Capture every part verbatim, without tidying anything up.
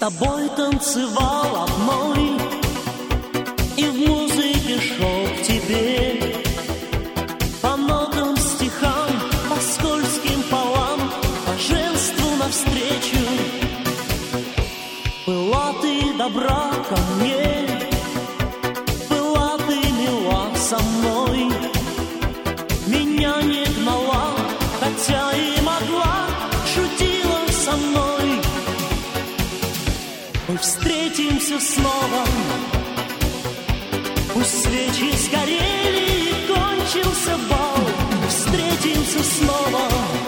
тобой танцевал одной, и в музыке шел к тебе. По нотам, стихам, по скользким полам, по женству навстречу. Была ты добра ко мне, была ты мила со мной. Меня не гнала, хотя и могла, шутила со мной. Мы встретимся снова, пусть свечи сгорели и кончился бал. Мы встретимся снова,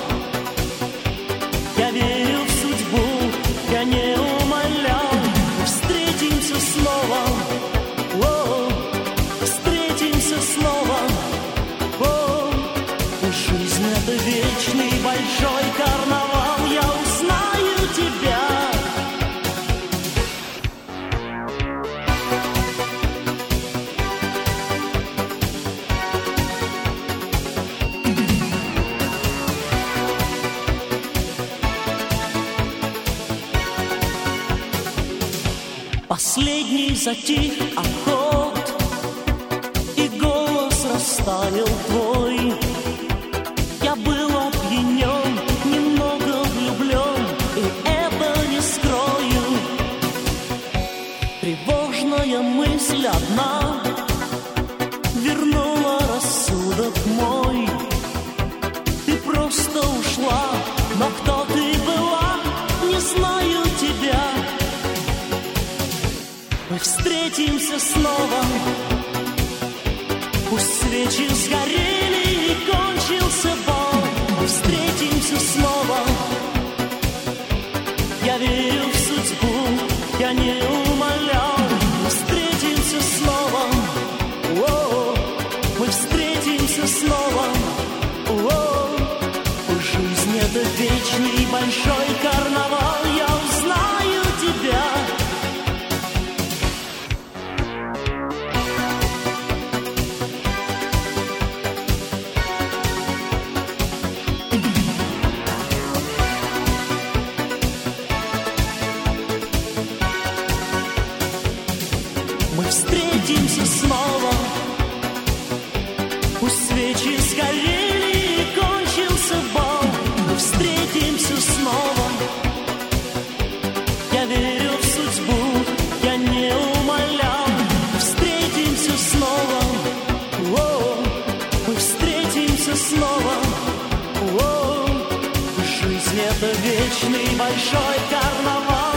я верю в судьбу, я не умолял. Мы встретимся снова, о, встретимся снова, о. Жизнь — это вечный большой карнавал, я узнаю тебя. Последний затих аккорд, и голос растаял твой. Я был опьянен, немного влюблен, и это не скрою. Тревожная мысль одна вернула рассудок мой. Ты просто ушла, но кто ты была, не знаю тебя. Мы встретимся снова, пусть свечи сгорели и кончился бал. Мы встретимся снова, я верю в судьбу, я не умолял. Мы встретимся снова, о, мы встретимся снова, о. Жизнь — это вечный большой карнавал, я узнаю тебя. Мы встретимся снова, пусть свечи сгорели и кончился бал. Мы встретимся снова, я верю в судьбу, я не умолял. Мы встретимся снова, о, мы встретимся снова, о. Жизнь — это вечный большой карнавал.